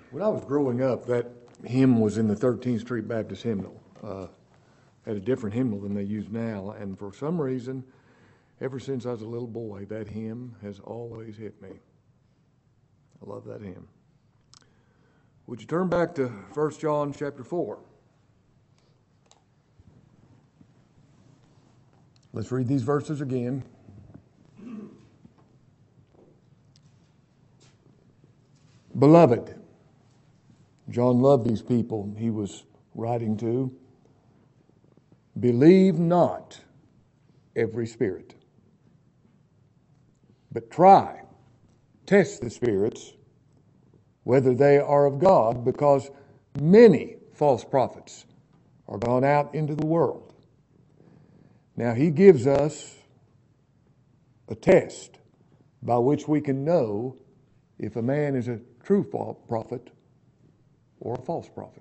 When I was growing up, that hymn was in the 13th Street Baptist hymnal. Had a different hymnal than they use now, and for some reason, ever since I was a little boy, that hymn has always hit me. I love that hymn. Would you turn back to 1 John chapter 4? Let's read these verses again. Beloved, John loved these people he was writing to. Believe not every spirit, but test the spirits, whether they are of God, because many false prophets are gone out into the world. Now he gives us a test by which we can know if a man is a true prophet or a false prophet.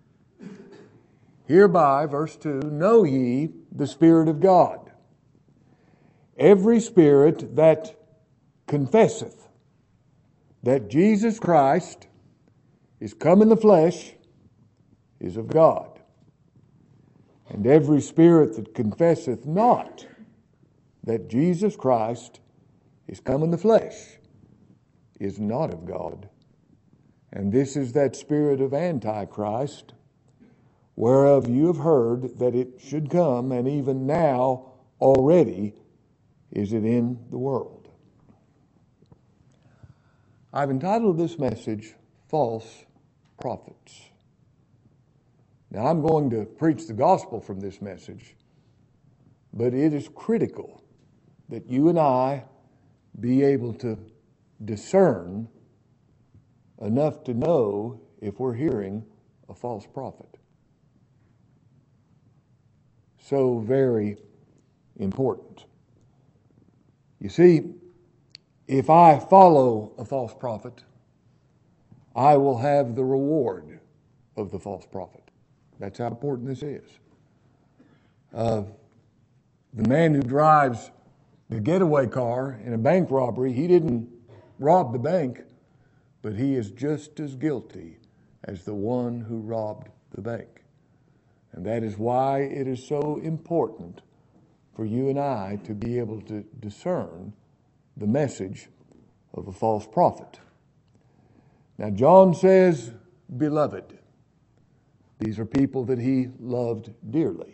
Hereby, verse 2, know ye the Spirit of God. Every spirit that confesseth that Jesus Christ is come in the flesh is of God. And every spirit that confesseth not that Jesus Christ is come in the flesh is not of God. And this is that spirit of Antichrist, whereof you have heard that it should come, and even now already is it in the world. I've entitled this message, False Prophets. Now I'm going to preach the gospel from this message, but it is critical that you and I be able to discern enough to know if we're hearing a false prophet. So very important. You see, if I follow a false prophet, I will have the reward of the false prophet. That's how important this is. The man who drives the getaway car in a bank robbery, he didn't rob the bank, but he is just as guilty as the one who robbed the bank. And that is why it is so important for you and I to be able to discern the message of a false prophet. Now, John says, beloved. These are people that he loved dearly.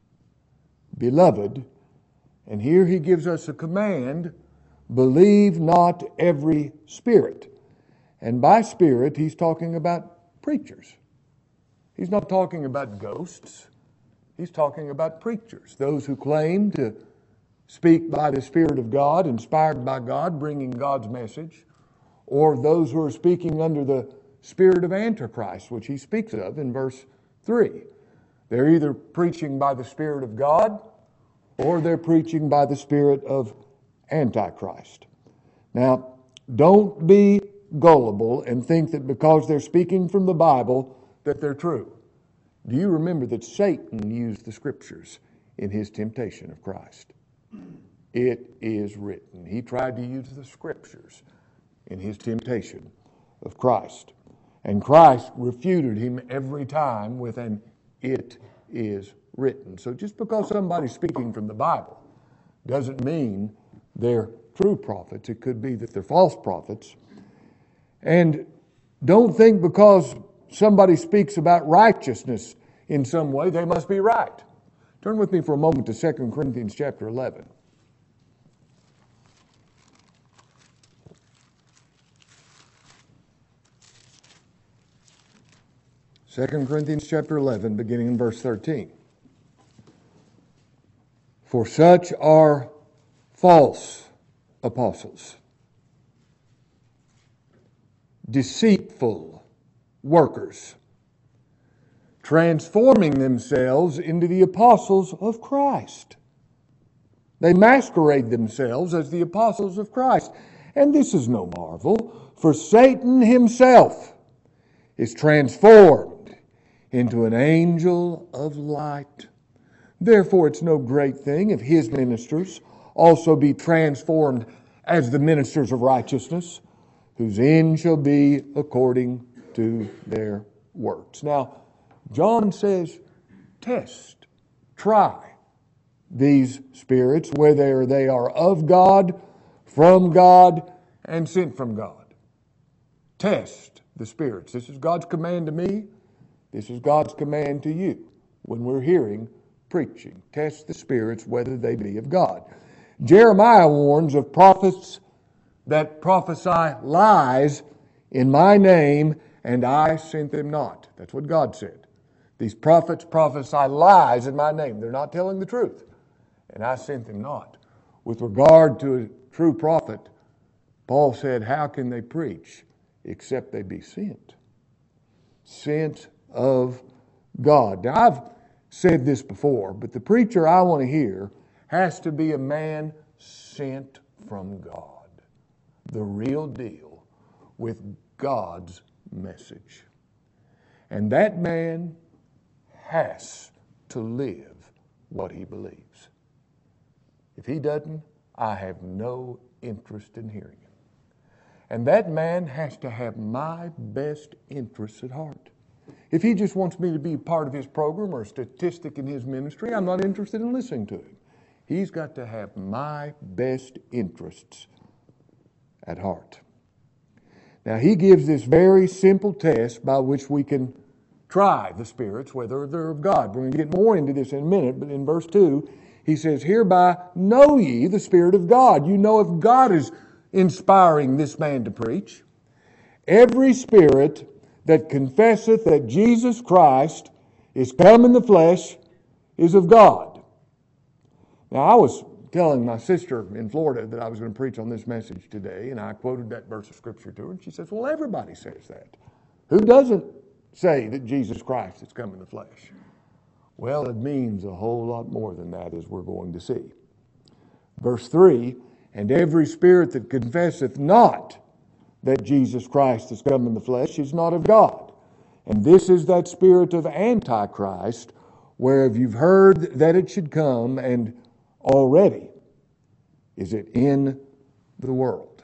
Beloved, and here he gives us a command, believe not every spirit. And by spirit, he's talking about preachers. He's not talking about ghosts. He's talking about preachers, those who claim to speak by the Spirit of God, inspired by God, bringing God's message, or those who are speaking under the spirit of Antichrist, which he speaks of in verse 3. They're either preaching by the Spirit of God, or they're preaching by the spirit of Antichrist. Now, don't be gullible and think that because they're speaking from the Bible that they're true. Do you remember that Satan used the Scriptures in his temptation of Christ? It is written. He tried to use the Scriptures in his temptation of Christ. And Christ refuted him every time with an "it is written." So just because somebody's speaking from the Bible doesn't mean they're true prophets. It could be that they're false prophets. And don't think because somebody speaks about righteousness in some way, they must be right. Turn with me for a moment to 2 Corinthians chapter 11. 2 Corinthians chapter 11, beginning in verse 13. For such are false apostles, deceitful workers, transforming themselves into the apostles of Christ. They masquerade themselves as the apostles of Christ. And this is no marvel, for Satan himself is transformed into an angel of light. Therefore, it's no great thing if his ministers also be transformed as the ministers of righteousness, whose end shall be according to their works. Now, John says, test, try these spirits, whether they are of God, from God, and sent from God. Test the spirits. This is God's command to me. This is God's command to you when we're hearing preaching. Test the spirits, whether they be of God. Jeremiah warns of prophets that prophesy lies in my name, and I sent them not. That's what God said. These prophets prophesy lies in my name. They're not telling the truth, and I sent them not. With regard to a true prophet, Paul said, how can they preach except they be sent? Sent of God. Now, I've said this before, but the preacher I want to hear has to be a man sent from God. The real deal with God's message. And that man has to live what he believes. If he doesn't, I have no interest in hearing him. And that man has to have my best interests at heart. If he just wants me to be part of his program or a statistic in his ministry, I'm not interested in listening to him. He's got to have my best interests at heart. Now, he gives this very simple test by which we can try the spirits, whether they're of God. We're going to get more into this in a minute, but in verse 2, he says, hereby know ye the Spirit of God. You know if God is inspiring this man to preach. Every spirit that confesseth that Jesus Christ is come in the flesh is of God. Now, I was telling my sister in Florida that I was going to preach on this message today, and I quoted that verse of Scripture to her, and she says, well, everybody says that. Who doesn't say that Jesus Christ has come in the flesh? Well, it means a whole lot more than that, as we're going to see. Verse 3, and every spirit that confesseth not that Jesus Christ has come in the flesh is not of God. And this is that spirit of Antichrist, whereof you've heard that it should come, and already is it in the world.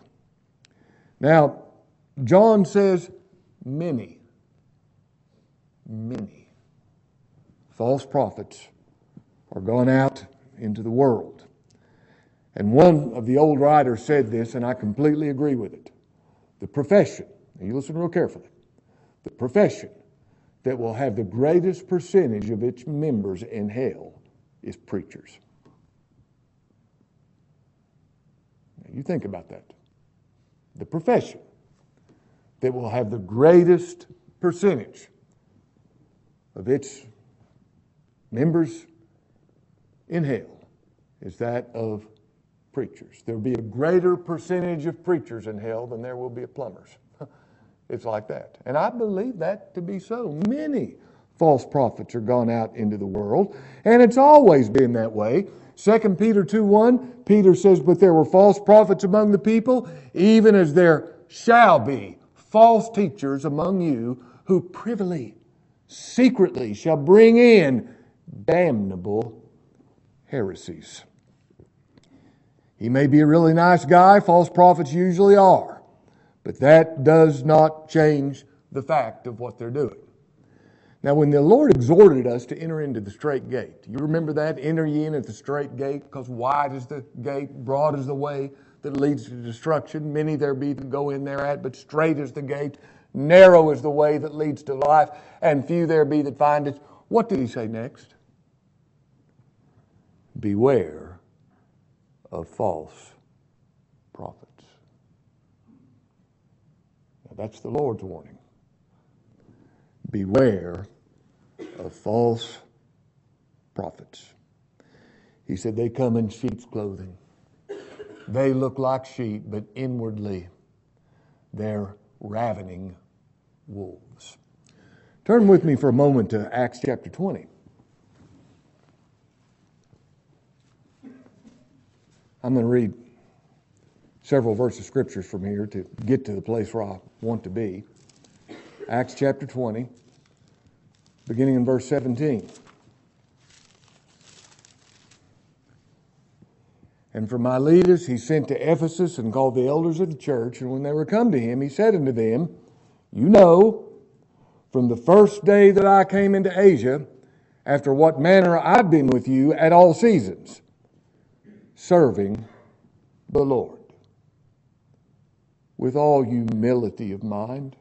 Now, John says many false prophets are gone out into the world. And one of the old writers said this, and I completely agree with it. The profession, and you listen real carefully, the profession that will have the greatest percentage of its members in hell is preachers. Now, you think about that. The profession that will have the greatest percentage of its members in hell is that of preachers. There will be a greater percentage of preachers in hell than there will be of plumbers. It's like that. And I believe that to be so. Many false prophets are gone out into the world, and it's always been that way. 2 Peter 2:1, Peter says, but there were false prophets among the people, even as there shall be false teachers among you who privily, secretly shall bring in damnable heresies. He may be a really nice guy, false prophets usually are, but that does not change the fact of what they're doing. Now, when the Lord exhorted us to enter into the straight gate, you remember that? Enter ye in at the straight gate, because wide is the gate, broad is the way that leads to destruction. Many there be that go in thereat, but straight is the gate, narrow is the way that leads to life, and few there be that find it. What did he say next? Beware of false prophets. Now, that's the Lord's warning. Beware of false prophets. He said they come in sheep's clothing. They look like sheep, but inwardly they're ravening wolves. Turn with me for a moment to Acts chapter 20. I'm going to read several verses of scriptures from here to get to the place where I want to be. Acts chapter 20, beginning in verse 17. And from Miletus he sent to Ephesus and called the elders of the church. And when they were come to him, he said unto them, you know from the first day that I came into Asia, after what manner I've been with you at all seasons, serving the Lord with all humility of mind,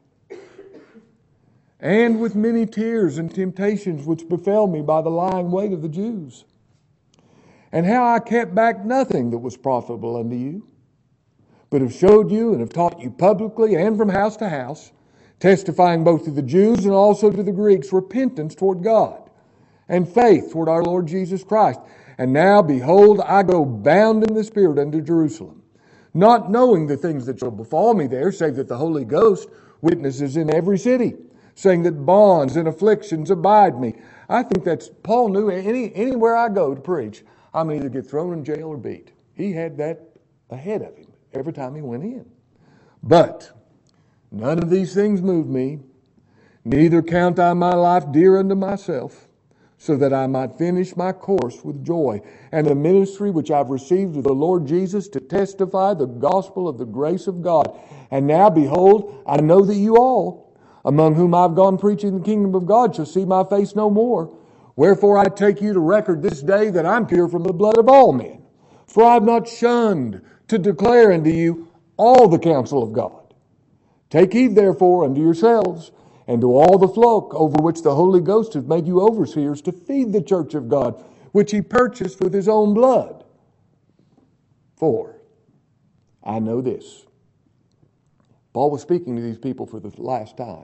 and with many tears and temptations which befell me by the lying wait of the Jews, and how I kept back nothing that was profitable unto you, but have showed you and have taught you publicly and from house to house, testifying both to the Jews and also to the Greeks repentance toward God and faith toward our Lord Jesus Christ. And now, behold, I go bound in the Spirit unto Jerusalem, not knowing the things that shall befall me there, save that the Holy Ghost witnesses in every city, saying that bonds and afflictions abide me. I think that's, Paul knew anywhere I go to preach, I'm either get thrown in jail or beat. He had that ahead of him every time he went in. But none of these things move me, neither count I my life dear unto myself, so that I might finish my course with joy, and the ministry which I've received of the Lord Jesus to testify the gospel of the grace of God. And now, behold, I know that you all, among whom I've gone preaching the kingdom of God, shall see my face no more. Wherefore I take you to record this day that I'm pure from the blood of all men. For I have not shunned to declare unto you all the counsel of God. Take heed therefore unto yourselves, and to all the flock over which the Holy Ghost hath made you overseers, to feed the church of God, which he purchased with his own blood. For I know this. Paul was speaking to these people for the last time.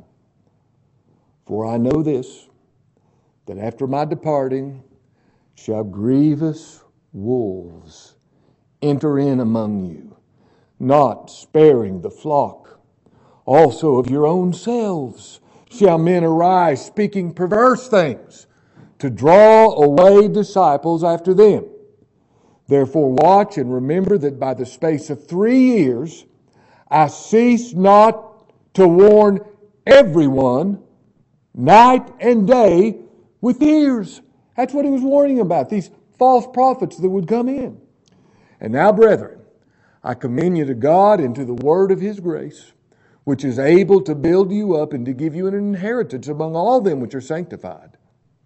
For I know this, that after my departing shall grievous wolves enter in among you, not sparing the flock. Also of your own selves shall men arise, speaking perverse things, to draw away disciples after them. Therefore watch and remember that by the space of 3 years I cease not to warn everyone night and day with tears. That's what he was warning about, these false prophets that would come in. And now, brethren, I commend you to God and to the word of his grace, which is able to build you up and to give you an inheritance among all them which are sanctified.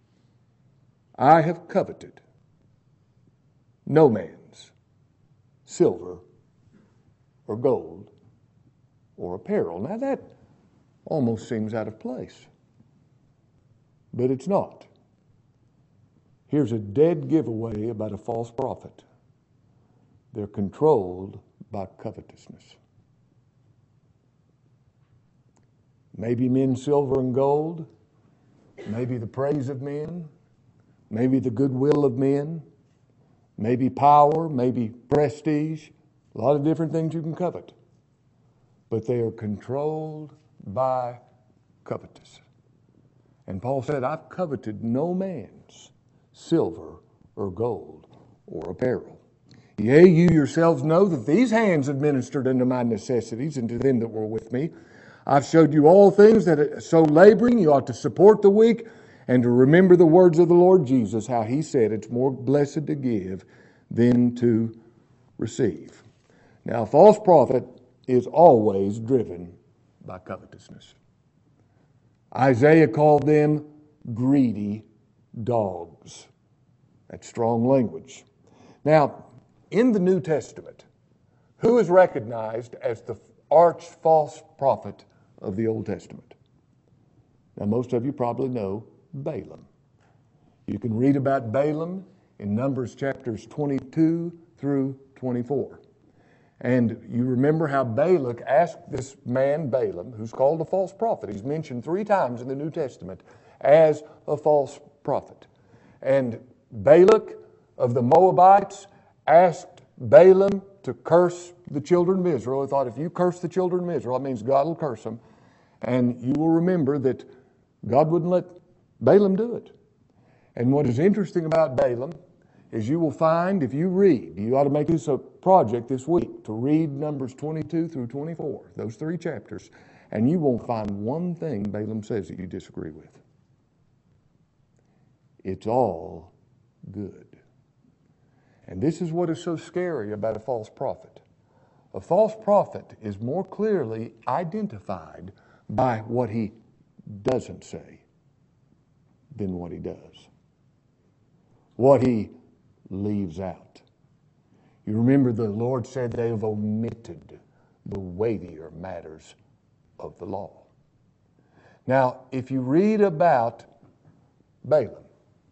I have coveted no man's silver or gold or apparel. Now that almost seems out of place, but it's not. Here's a dead giveaway about a false prophet. They're controlled by covetousness. Maybe men's silver and gold, maybe the praise of men, maybe the goodwill of men, maybe power, maybe prestige, a lot of different things you can covet. But they are controlled by covetousness. And Paul said, I've coveted no man's silver or gold or apparel. Yea, you yourselves know that these hands administered unto my necessities and to them that were with me. I've showed you all things that so laboring you ought to support the weak and to remember the words of the Lord Jesus, how he said it's more blessed to give than to receive. Now, a false prophet is always driven by covetousness. Isaiah called them greedy dogs. That's strong language. Now, in the New Testament, who is recognized as the arch false prophet of the Old Testament? Now, most of you probably know Balaam. You can read about Balaam in Numbers chapters 22 through 24. And you remember how Balak asked this man, Balaam, who's called a false prophet. He's mentioned 3 times in the New Testament as a false prophet. And Balak of the Moabites asked Balaam to curse the children of Israel. He thought, if you curse the children of Israel, that means God will curse them. And you will remember that God wouldn't let Balaam do it. And what is interesting about Balaam is you will find, if you read, you ought to make this a project this week, to read Numbers 22 through 24, those 3 chapters, and you won't find one thing Balaam says that you disagree with. It's all good. And this is what is so scary about a false prophet. A false prophet is more clearly identified by what he doesn't say than what he does. What he leaves out. You remember the Lord said they have omitted the weightier matters of the law. Now, if you read about Balaam,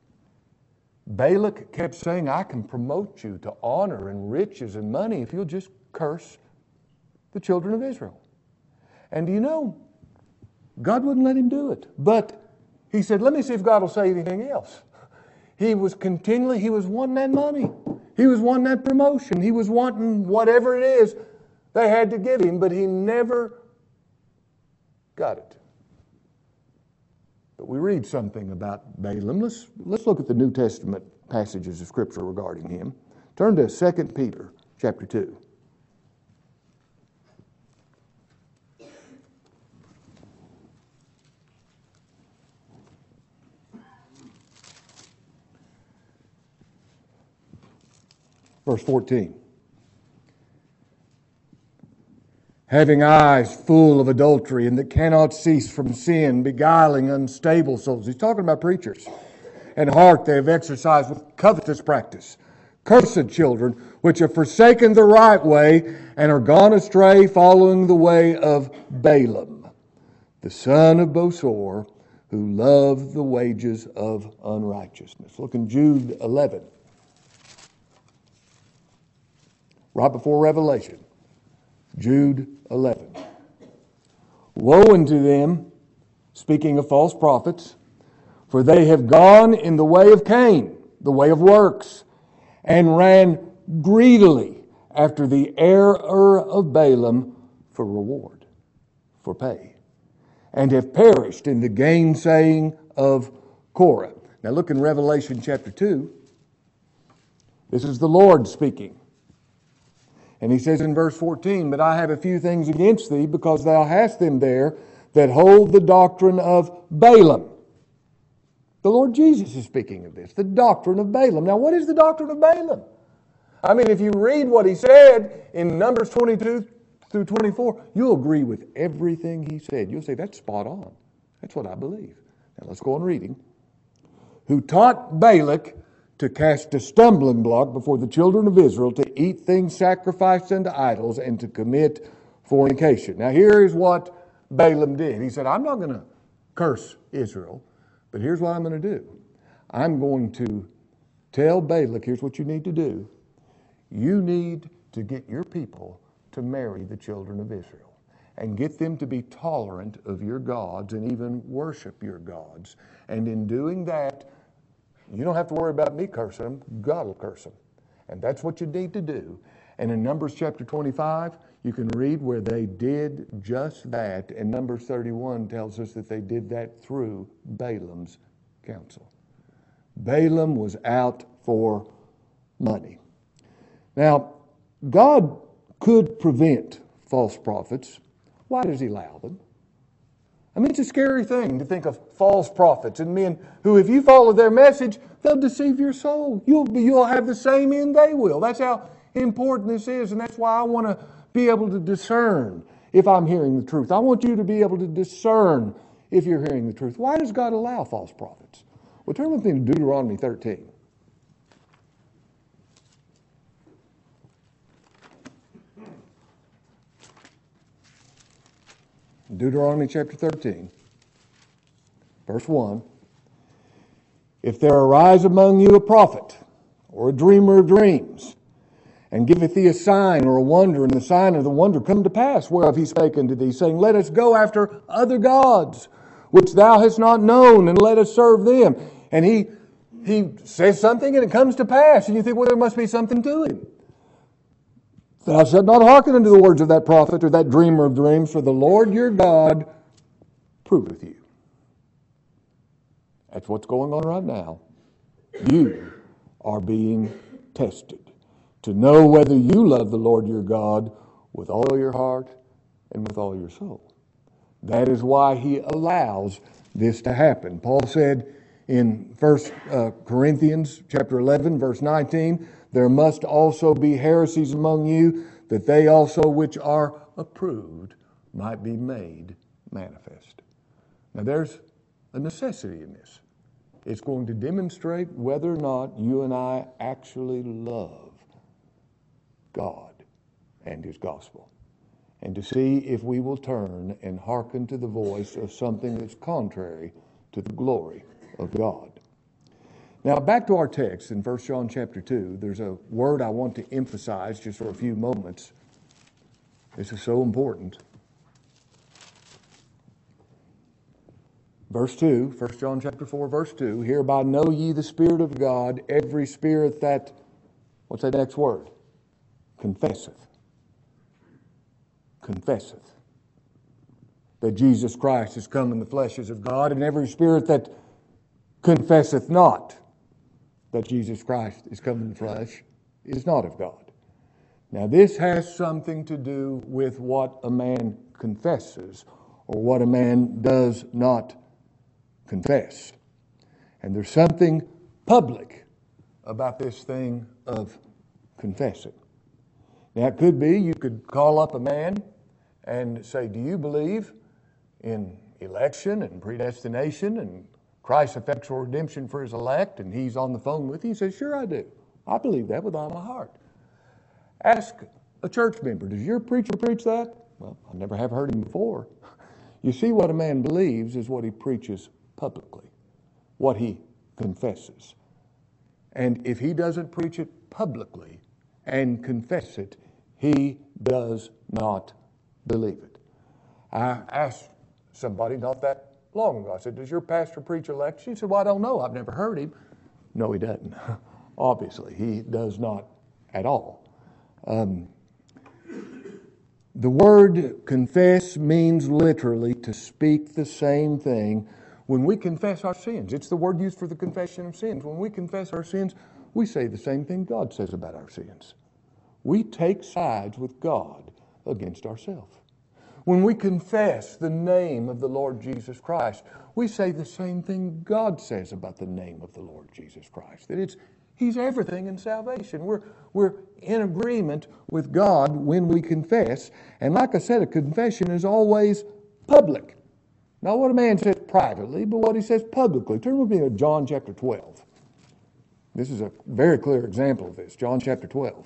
Balak kept saying, I can promote you to honor and riches and money if you'll just curse the children of Israel. And do you know, God wouldn't let him do it. But he said, let me see if God will say anything else. He was wanting that money. He was wanting that promotion. He was wanting whatever it is they had to give him, but he never got it. But we read something about Balaam. Let's look at the New Testament passages of Scripture regarding him. Turn to 2 Peter chapter 2. Verse 14. Having eyes full of adultery and that cannot cease from sin, beguiling unstable souls. He's talking about preachers. And heart they have exercised with covetous practice. Cursed children, which have forsaken the right way and are gone astray, following the way of Balaam, the son of Bosor, who loved the wages of unrighteousness. Look in Jude 11. Right before Revelation. Jude 11. Woe unto them, speaking of false prophets, for they have gone in the way of Cain, the way of works, and ran greedily after the error of Balaam for reward, for pay, and have perished in the gainsaying of Korah. Now look in Revelation chapter 2. This is the Lord speaking. And he says in verse 14, but I have a few things against thee, because thou hast them there that hold the doctrine of Balaam. The Lord Jesus is speaking of this, the doctrine of Balaam. Now, what is the doctrine of Balaam? I mean, if you read what he said in Numbers 22 through 24, you'll agree with everything he said. You'll say, that's spot on. That's what I believe. Now, let's go on reading. Who taught Balak to cast a stumbling block before the children of Israel, to eat things sacrificed unto idols, and to commit fornication. Now here is what Balaam did. He said, I'm not going to curse Israel, but here's what I'm going to do. I'm going to tell Balak, here's what you need to do. You need to get your people to marry the children of Israel and get them to be tolerant of your gods and even worship your gods. And in doing that, you don't have to worry about me cursing them. God will curse them. And that's what you need to do. And in Numbers chapter 25, you can read where they did just that. And Numbers 31 tells us that they did that through Balaam's counsel. Balaam was out for money. Now, God could prevent false prophets. Why does he allow them? I mean, it's a scary thing to think of false prophets and men who, if you follow their message, they'll deceive your soul. You'll have the same end they will. That's how important this is, and that's why I want to be able to discern if I'm hearing the truth. I want you to be able to discern if you're hearing the truth. Why does God allow false prophets? Well, turn with me to Deuteronomy 13. Deuteronomy chapter 13, verse 1. If there arise among you a prophet or a dreamer of dreams, and giveth thee a sign or a wonder, and the sign or the wonder come to pass, whereof he spake unto thee, saying, let us go after other gods, which thou hast not known, and let us serve them. And he says something and it comes to pass, and you think, well, there must be something to him. Thou shalt not hearken unto the words of that prophet or that dreamer of dreams, for the Lord your God proveth you. That's what's going on right now. You are being tested to know whether you love the Lord your God with all your heart and with all your soul. That is why he allows this to happen. Paul said in 1 Corinthians chapter 11, verse 19, there must also be heresies among you, that they also which are approved might be made manifest. Now there's a necessity in this. It's going to demonstrate whether or not you and I actually love God and His gospel, and to see if we will turn and hearken to the voice of something that's contrary to the glory of God. Now back to our text in 1 John chapter 2, there's a word I want to emphasize just for a few moments. This is so important. Verse 2, 1 John chapter 4, verse 2, hereby know ye the Spirit of God, every spirit that, what's that next word? Confesseth. Confesseth. That Jesus Christ is come in the fleshes of God, and every spirit that confesseth not that Jesus Christ is come in the flesh is not of God. Now this has something to do with what a man confesses or what a man does not confess. And there's something public about this thing of confessing. Now it could be you could call up a man and say, do you believe in election and predestination and Christ's effectual redemption for His elect? And he's on the phone with you. He says, sure I do. I believe that with all my heart. Ask a church member, does your preacher preach that? Well, I never have heard him before. You see, what a man believes is what he preaches publicly, what he confesses. And if he doesn't preach it publicly and confess it, he does not believe it. I asked somebody not that long ago, I said, does your pastor preach election? He said, well, I don't know. I've never heard him. No, he doesn't. Obviously, he does not at all. The word confess means literally to speak the same thing. When we confess our sins, it's the word used for the confession of sins. When we confess our sins, we say the same thing God says about our sins. We take sides with God against ourselves. When we confess the name of the Lord Jesus Christ, we say the same thing God says about the name of the Lord Jesus Christ. That He's everything in salvation. We're in agreement with God when we confess. And like I said, a confession is always public. Not what a man says privately, but what he says publicly. Turn with me to John chapter 12. This is a very clear example of this. John chapter 12.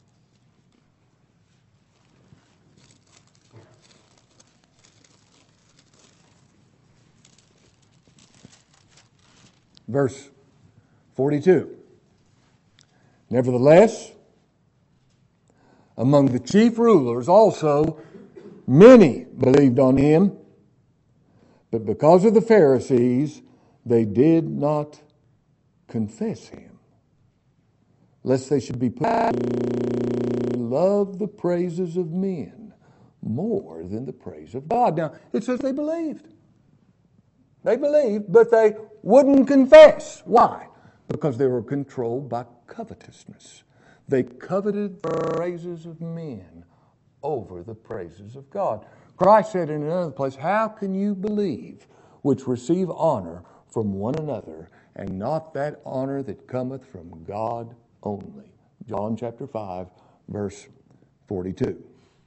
Verse 42. Nevertheless, among the chief rulers also many believed on him, but because of the Pharisees, they did not confess him, lest they should be put to love the praises of men more than the praise of God. Now, it says they believed. They believed, but they wouldn't confess. Why? Because they were controlled by covetousness. They coveted the praises of men over the praises of God. Christ said in another place, how can you believe which receive honor from one another, and not that honor that cometh from God only? John chapter 5, verse 42.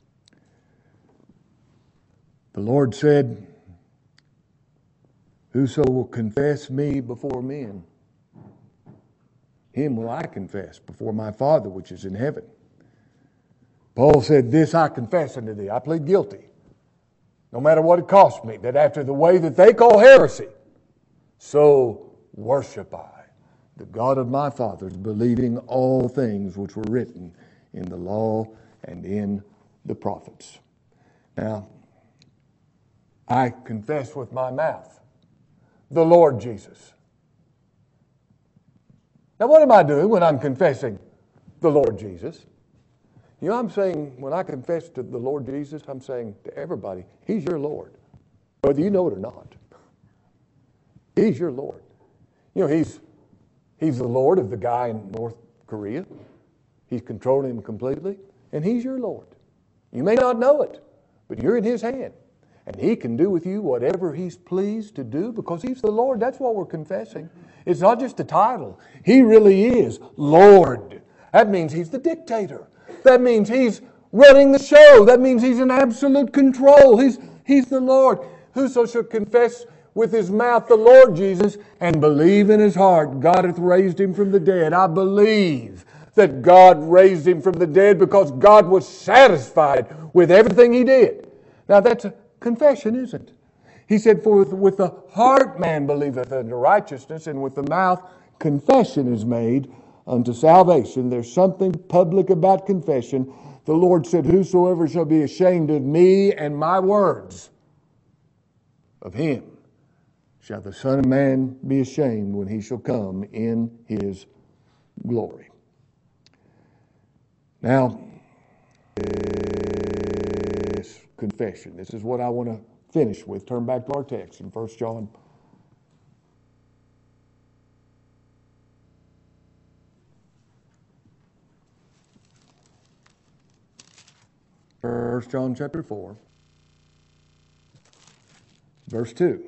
The Lord said, whoso will confess me before men, him will I confess before my Father which is in heaven. Paul said, this I confess unto thee. I plead guilty, no matter what it costs me, that after the way that they call heresy, so worship I the God of my fathers, believing all things which were written in the law and in the prophets. Now, I confess with my mouth the Lord Jesus. Now, what am I doing when I'm confessing the Lord Jesus? You know, I'm saying, when I confess to the Lord Jesus, I'm saying to everybody, He's your Lord, whether you know it or not. He's your Lord. You know, He's the Lord of the guy in North Korea. He's controlling him completely, and He's your Lord. You may not know it, but you're in His hand. And He can do with you whatever He's pleased to do because He's the Lord. That's what we're confessing. It's not just a title. He really is Lord. That means He's the dictator. That means He's running the show. That means He's in absolute control. He's the Lord. Whoso shall confess with his mouth the Lord Jesus and believe in his heart God hath raised him from the dead. I believe that God raised him from the dead because God was satisfied with everything he did. Now that's a confession, isn't it? He said, for with the heart man believeth unto righteousness, and with the mouth confession is made unto salvation. There's something public about confession. The Lord said, whosoever shall be ashamed of me and my words, of him shall the Son of Man be ashamed when he shall come in his glory. Now, this confession, this is what I want to finish with. Turn back to our text in 1 John. 1 John chapter 4, verse 2.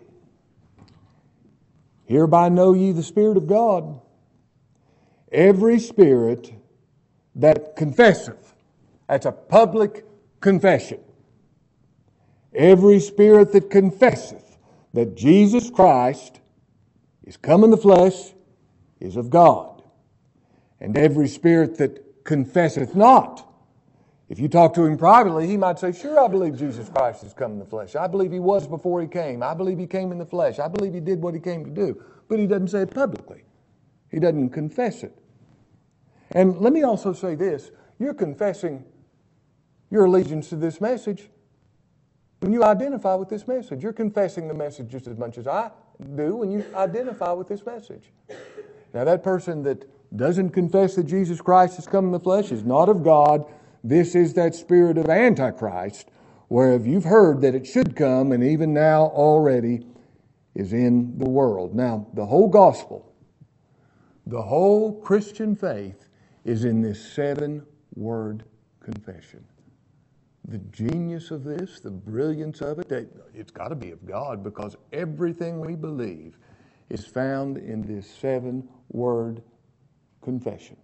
Hereby know ye the Spirit of God. Every spirit that confesseth, that's a public confession. Every spirit that confesseth that Jesus Christ is come in the flesh is of God. And every spirit that confesseth not, if you talk to him privately, he might say, sure, I believe Jesus Christ has come in the flesh. I believe he was before he came. I believe he came in the flesh. I believe he did what he came to do. But he doesn't say it publicly. He doesn't confess it. And let me also say this. You're confessing your allegiance to this message when you identify with this message. You're confessing the message just as much as I do when you identify with this message. Now, that person that doesn't confess that Jesus Christ has come in the flesh is not of God. This is that spirit of Antichrist, whereof you've heard that it should come, and even now already is in the world. Now, the whole gospel, the whole Christian faith is in this 7-word confession. The genius of this, the brilliance of it, it's got to be of God, because everything we believe is found in this 7-word confession.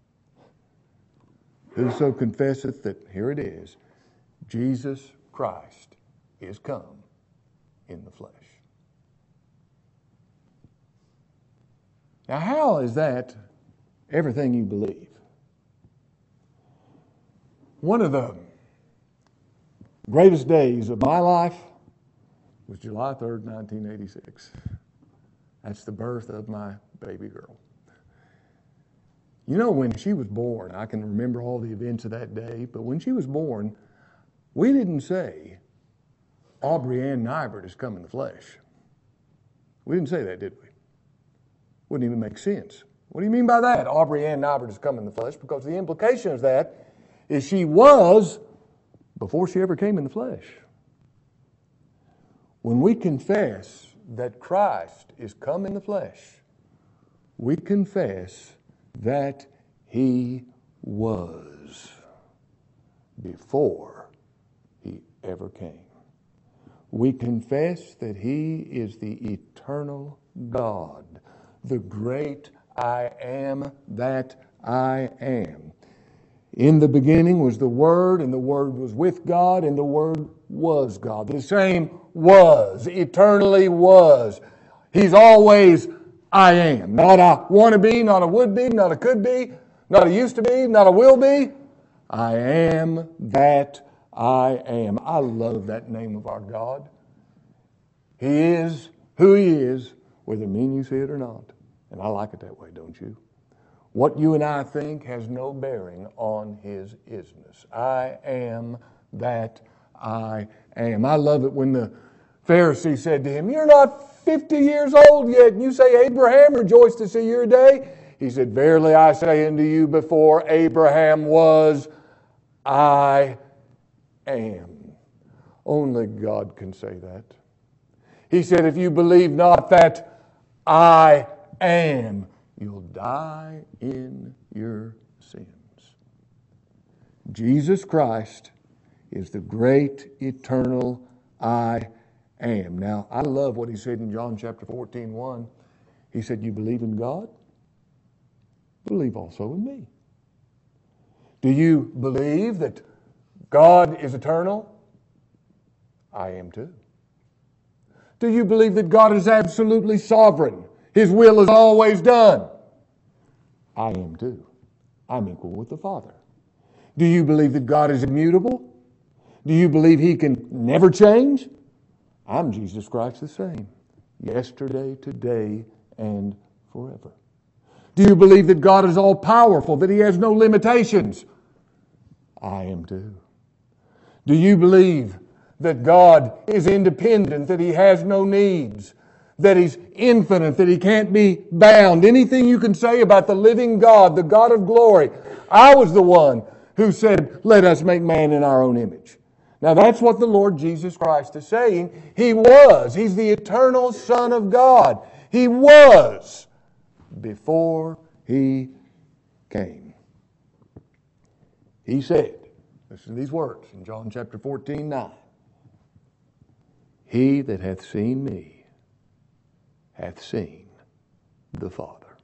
Whoso confesseth that, here it is, Jesus Christ is come in the flesh. Now, how is that everything you believe? One of the greatest days of my life was July 3rd, 1986. That's the birth of my baby girl. You know, when she was born, I can remember all the events of that day, but when she was born, we didn't say, Aubrey Ann Nybert has come in the flesh. We didn't say that, did we? Wouldn't even make sense. What do you mean by that? Aubrey Ann Nybert has come in the flesh, because the implication of that is she was before she ever came in the flesh. When we confess that Christ is come in the flesh, we confess that he was before he ever came. We confess that he is the eternal God, the great I am that I am. In the beginning was the Word, and the Word was with God, and the Word was God. The same was, eternally was. He's always I am. Not a want to be, not a would be, not a could be, not a used to be, not a will be. I am that I am. I love that name of our God. He is who he is, whether mean you see it or not. And I like it that way, don't you? What you and I think has no bearing on his isness. I am that I am. I love it when the Pharisee said to him, you're not 50 years old yet, and you say, Abraham rejoiced to see your day. He said, verily I say unto you, before Abraham was, I am. Only God can say that. He said, if you believe not that I am, you'll die in your sins. Jesus Christ is the great eternal I am. Now, I love what he said in John chapter 14:1. He said, you believe in God? Believe also in me. Do you believe that God is eternal? I am too. Do you believe that God is absolutely sovereign? His will is always done. I am too. I'm equal with the Father. Do you believe that God is immutable? Do you believe He can never change? I'm Jesus Christ the same, yesterday, today, and forever. Do you believe that God is all-powerful, that He has no limitations? I am too. Do you believe that God is independent, that He has no needs, that He's infinite, that He can't be bound? Anything you can say about the living God, the God of glory. I was the one who said, let us make man in our own image. Now that's what the Lord Jesus Christ is saying. He was. He's the eternal Son of God. He was before He came. He said, listen to these words in John chapter 14:9. He that hath seen me hath seen the Father.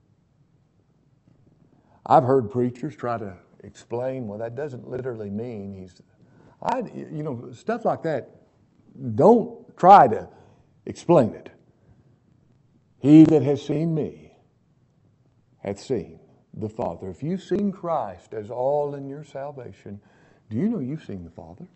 I've heard preachers try to explain, well, that doesn't literally mean stuff like that. Don't try to explain it. He that has seen me hath seen the Father. If you've seen Christ as all in your salvation, do you know you've seen the Father?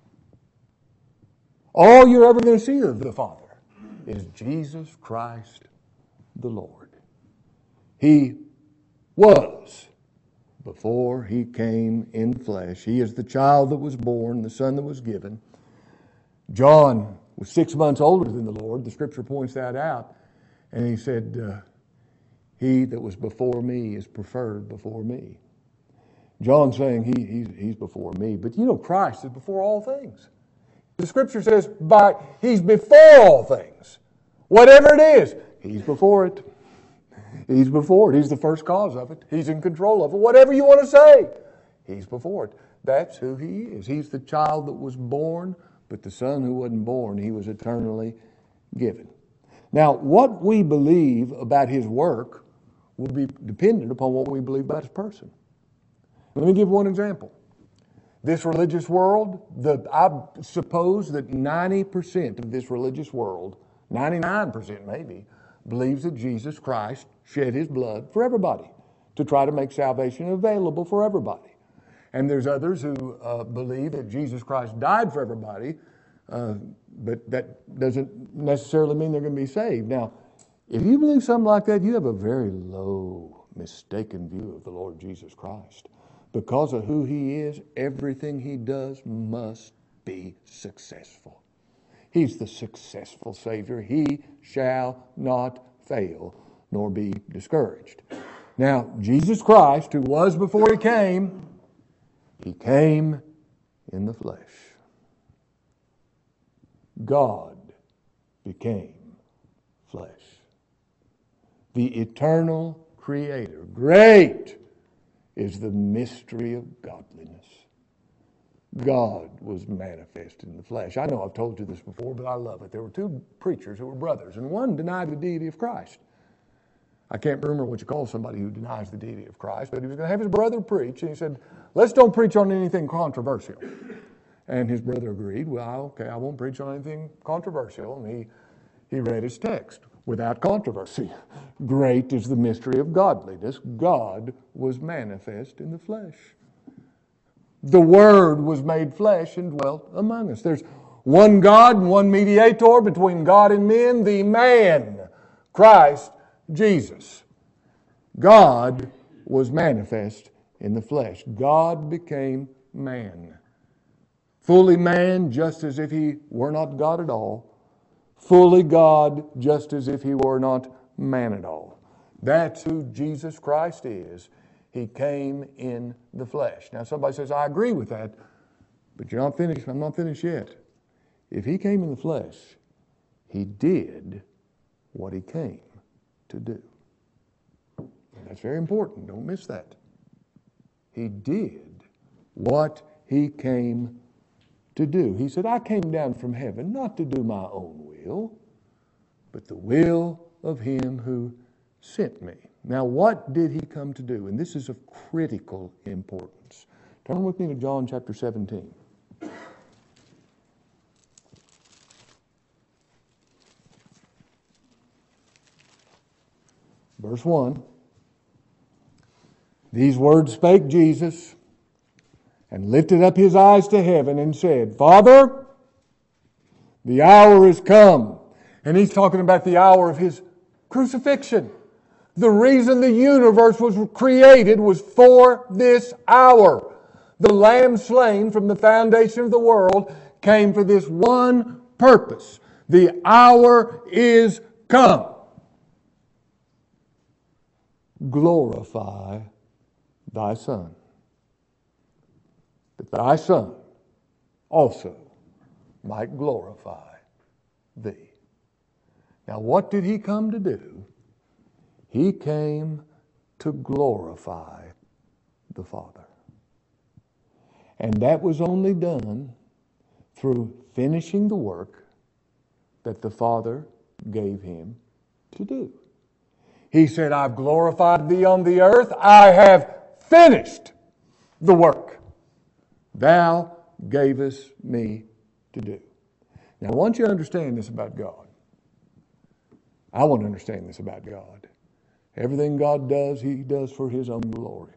All you're ever going to see of the Father is Jesus Christ the Lord. He was before He came in flesh. He is the child that was born, the Son that was given. John was 6 months older than the Lord. The Scripture points that out. And he said, he that was before me is preferred before me. John's saying he's before me. But you know Christ is before all things. The Scripture says He's before all things. Whatever it is, He's before it. He's before it. He's the first cause of it. He's in control of it. Whatever you want to say, He's before it. That's who He is. He's the child that was born, but the Son who wasn't born, He was eternally given. Now, what we believe about His work will be dependent upon what we believe about His person. Let me give one example. This religious world, I suppose that 90% of this religious world, 99% maybe, believes that Jesus Christ shed His blood for everybody to try to make salvation available for everybody. And there's others who believe that Jesus Christ died for everybody, but that doesn't necessarily mean they're going to be saved. Now, if you believe something like that, you have a very low, mistaken view of the Lord Jesus Christ. Because of who He is, everything He does must be successful. He's the successful Savior. He shall not fail nor be discouraged. Now, Jesus Christ, who was before He came in the flesh. God became flesh. The eternal Creator. Great is the mystery of godliness. God was manifest in the flesh. I know I've told you this before, but I love it. There were two preachers who were brothers, and one denied the deity of Christ. I can't remember what you call somebody who denies the deity of Christ, but he was going to have his brother preach, and he said, let's don't preach on anything controversial. And his brother agreed, well, okay, I won't preach on anything controversial. And he read his text without controversy. Great is the mystery of godliness. God was manifest in the flesh. The Word was made flesh and dwelt among us. There's one God and one mediator between God and men, the man, Christ Jesus. God was manifest in the flesh. God became man. Fully man, just as if He were not God at all. Fully God, just as if He were not man at all. That's who Jesus Christ is. He came in the flesh. Now somebody says, I agree with that, but you're not finished. I'm not finished yet. If He came in the flesh, He did what He came to do. And that's very important. Don't miss that. He did what He came to do. He said, I came down from heaven not to do my own will, but the will of Him who sent me. Now, what did He come to do? And this is of critical importance. Turn with me to John chapter 17. Verse 1. These words spake Jesus, and lifted up his eyes to heaven, and said, Father, the hour is come. And he's talking about the hour of his crucifixion. The reason the universe was created was for this hour. The Lamb slain from the foundation of the world came for this one purpose. The hour is come. Glorify thy Son, that thy Son also might glorify thee. Now, what did he come to do? He came to glorify the Father. And that was only done through finishing the work that the Father gave him to do. He said, I've glorified thee on the earth. I have finished the work thou gavest me to do. Now, I want you to understand this about God. I want to understand this about God. Everything God does, he does for his own glory.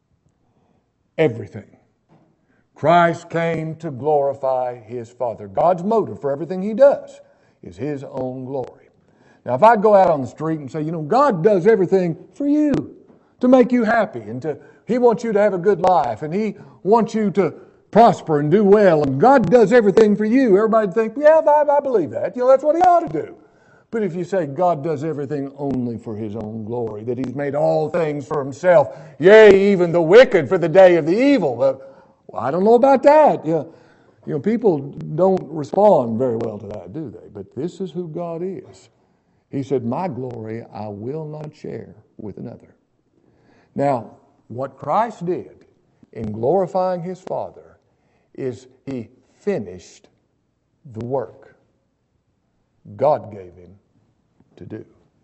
Everything. Christ came to glorify his Father. God's motive for everything he does is his own glory. Now, if I go out on the street and say, God does everything for you to make you happy, and he wants you to have a good life, and he wants you to prosper and do well, and God does everything for you, everybody think, yeah, I believe that. That's what he ought to do. But if you say God does everything only for his own glory, that he's made all things for himself, yea, even the wicked for the day of the evil, well, I don't know about that. People don't respond very well to that, do they? But this is who God is. He said, my glory I will not share with another. Now, what Christ did in glorifying his Father is he finished the work God gave him to do.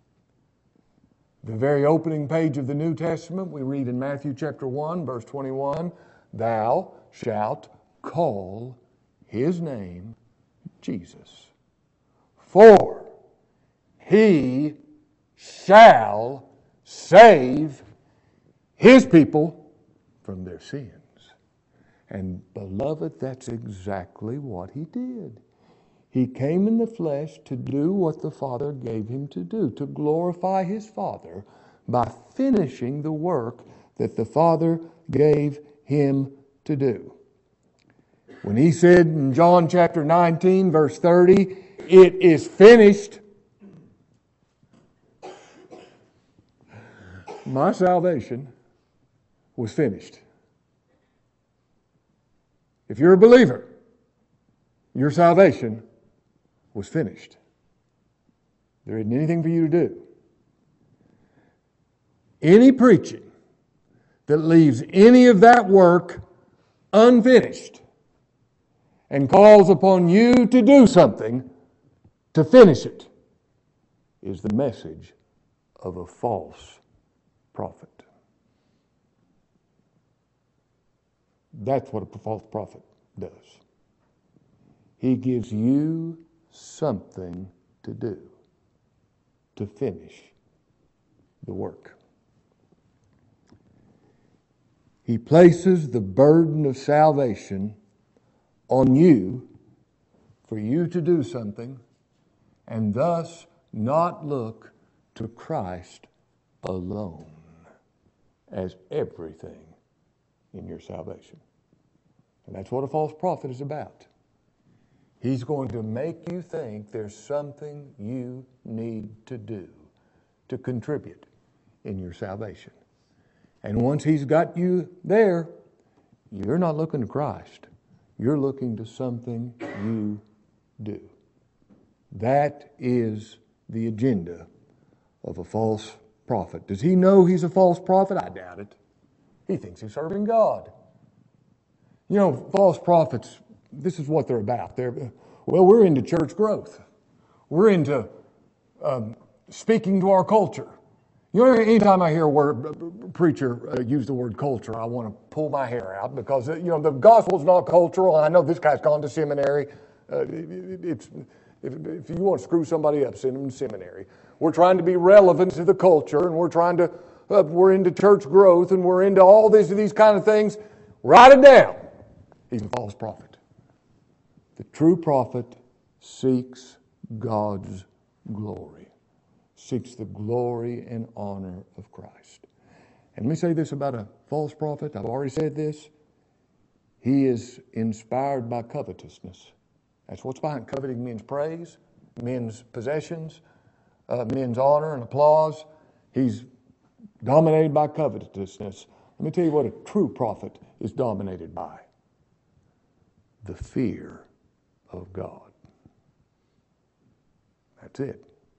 The very opening page of the New Testament, we read in Matthew chapter 1, verse 21, thou shalt call his name Jesus, for he shall save his people from their sins. And beloved, that's exactly what he did. He came in the flesh to do what the Father gave him to do, to glorify his Father by finishing the work that the Father gave him to do. When he said in John chapter 19, verse 30, it is finished, my salvation was finished. If you're a believer, your salvation was finished. There isn't anything for you to do. Any preaching that leaves any of that work unfinished and calls upon you to do something to finish it is the message of a false prophet. That's what a false prophet does. He gives you something to do to finish the work. He places the burden of salvation on you for you to do something and thus not look to Christ alone as everything in your salvation. And that's what a false prophet is about. He's going to make you think there's something you need to do to contribute in your salvation. And once he's got you there, you're not looking to Christ. You're looking to something you do. That is the agenda of a false prophet. Does he know he's a false prophet? I doubt it. He thinks he's serving God. False prophets, this is what they're about. We're into church growth. We're into speaking to our culture. Anytime I hear a preacher use the word culture, I want to pull my hair out because, the gospel's not cultural. I know this guy's gone to seminary. If you want to screw somebody up, send them to seminary. We're trying to be relevant to the culture, and we're into church growth, and we're into all these kind of things. Write it down. He's a false prophet. The true prophet seeks God's glory, seeks the glory and honor of Christ. And let me say this about a false prophet. I've already said this. He is inspired by covetousness. That's what's behind coveting men's praise, men's possessions, men's honor and applause. He's dominated by covetousness. Let me tell you what a true prophet is dominated by. The fear of God. That's it.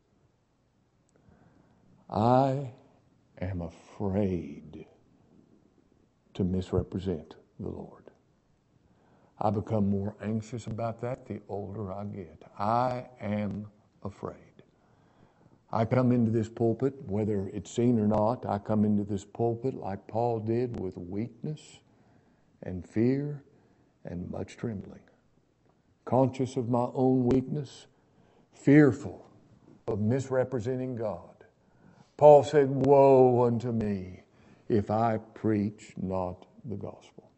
I am afraid to misrepresent the Lord. I become more anxious about that the older I get. I am afraid. I come into this pulpit, whether it's seen or not, I come into this pulpit like Paul did, with weakness and fear and much trembling. Conscious of my own weakness, fearful of misrepresenting God. Paul said, "Woe unto me if I preach not the gospel."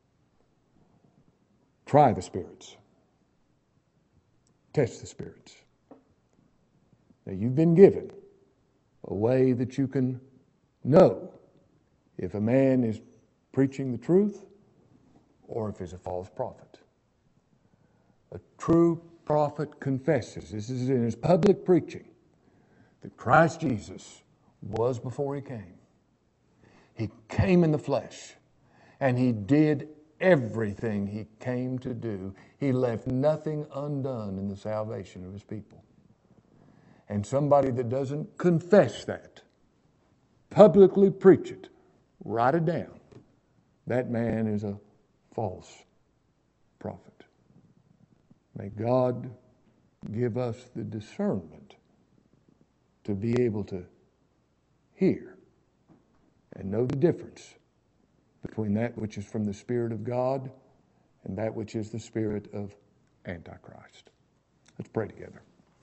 Try the spirits. Test the spirits. Now, you've been given a way that you can know if a man is preaching the truth or if he's a false prophet. A true prophet confesses, this is in his public preaching, that Christ Jesus was before he came. He came in the flesh, and he did everything he came to do. He left nothing undone in the salvation of his people. And somebody that doesn't confess that, publicly preach it, write it down, that man is a false prophet. May God give us the discernment to be able to hear and know the difference between that which is from the Spirit of God and that which is the spirit of Antichrist. Let's pray together.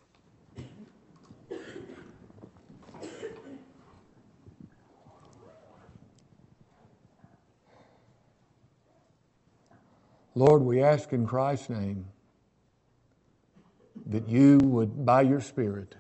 Lord, we ask in Christ's name that you would, by your Spirit,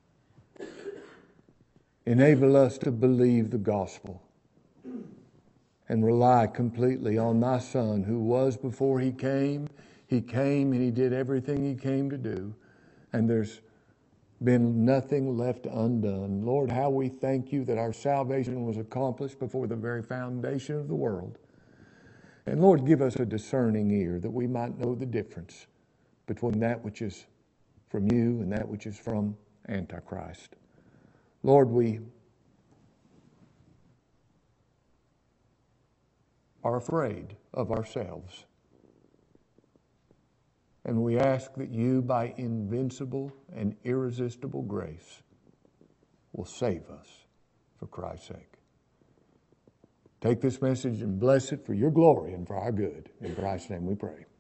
enable us to believe the gospel and rely completely on thy Son, who was before he came. He came and he did everything he came to do, and there's been nothing left undone. Lord, how we thank you that our salvation was accomplished before the very foundation of the world. And Lord, give us a discerning ear that we might know the difference between that which is from you and that which is from Antichrist. Lord, we are afraid of ourselves. And we ask that you, by invincible and irresistible grace, will save us for Christ's sake. Take this message and bless it for your glory and for our good. In Christ's name we pray.